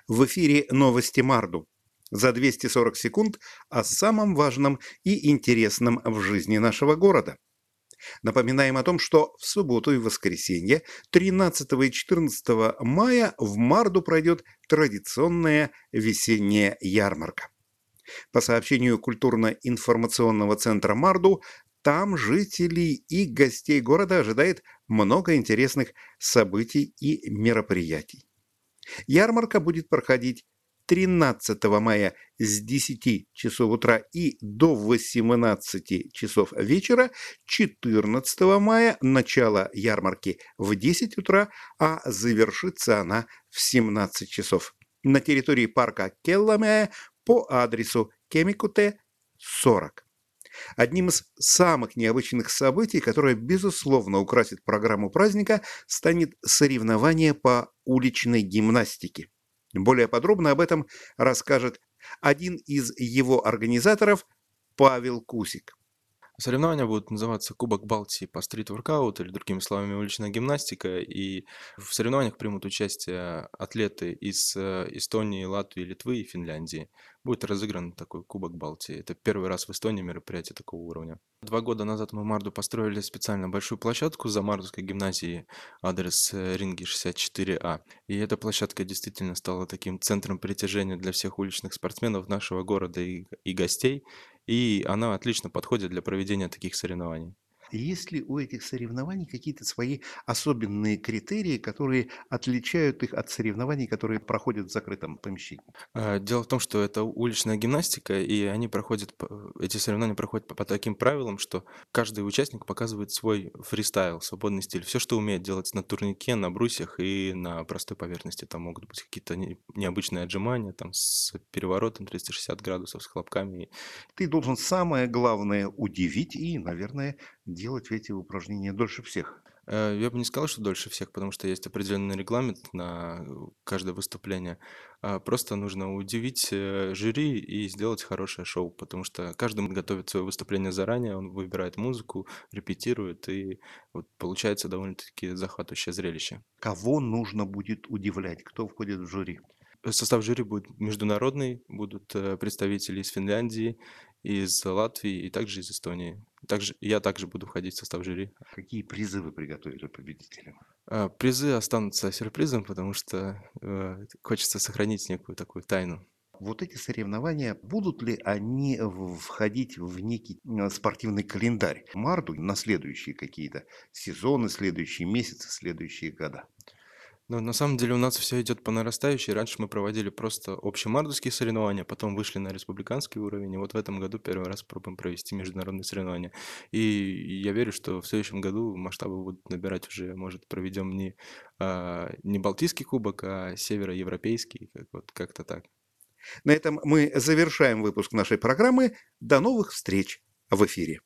В эфире новости Марду. За 240 секунд о самом важном и интересном в жизни нашего города. Напоминаем о том, что в субботу и воскресенье 13 и 14 мая в Марду пройдет традиционная весенняя ярмарка. По сообщению культурно-информационного центра Марду, там жителей и гостей города ожидает много интересных событий и мероприятий. Ярмарка будет проходить 13 мая с 10 часов утра и до 18 часов вечера, 14 мая начало ярмарки в 10 утра, а завершится она в 17 часов на территории парка Келламея по адресу Кемикуте 40. Одним из самых необычных событий, которое, безусловно, украсит программу праздника, станет соревнование по уличной гимнастике. Более подробно об этом расскажет один из его организаторов Павел Кусик. Соревнования будут называться Кубок Балтии по стрит-воркауту, или другими словами уличная гимнастика. И в соревнованиях примут участие атлеты из Эстонии, Латвии, Литвы и Финляндии. Будет разыгран такой Кубок Балтии. Это первый раз в Эстонии мероприятие такого уровня. 2 года назад мы в Марду построили специально большую площадку за Мардовской гимназией, адрес Ринги 64А. И эта площадка действительно стала таким центром притяжения для всех уличных спортсменов нашего города и гостей. И она отлично подходит для проведения таких соревнований. Есть ли у этих соревнований какие-то свои особенные критерии, которые отличают их от соревнований, которые проходят в закрытом помещении? Дело в том, что это уличная гимнастика, и эти соревнования проходят по таким правилам, что каждый участник показывает свой фристайл, свободный стиль. Все, что умеет делать на турнике, на брусьях и на простой поверхности. Там могут быть какие-то необычные отжимания там, с переворотом 360 градусов, с хлопками. Ты должен самое главное удивить и, наверное, делать эти упражнения дольше всех. Я бы не сказал, что дольше всех, потому что есть определенный регламент на каждое выступление. Просто нужно удивить жюри и сделать хорошее шоу, потому что каждый готовит свое выступление заранее, он выбирает музыку, репетирует, и вот получается довольно-таки захватывающее зрелище. Кого нужно будет удивлять? Кто входит в жюри? Состав жюри будет международный, будут представители из Финляндии, из Латвии и также из Эстонии. Я также буду входить в состав жюри. Какие призы вы приготовили победителям? Призы останутся сюрпризом, потому что хочется сохранить некую такую тайну. Вот эти соревнования, будут ли они входить в некий спортивный календарь Марду на следующие какие-то сезоны, следующие месяцы, следующие года? Но на самом деле у нас все идет по нарастающей. Раньше мы проводили просто общемардовские соревнования, потом вышли на республиканский уровень, и вот в этом году первый раз пробуем провести международные соревнования. И я верю, что в следующем году масштабы будут набирать уже, может, проведем не Балтийский кубок, а североевропейский, вот как-то так. На этом мы завершаем выпуск нашей программы. До новых встреч в эфире.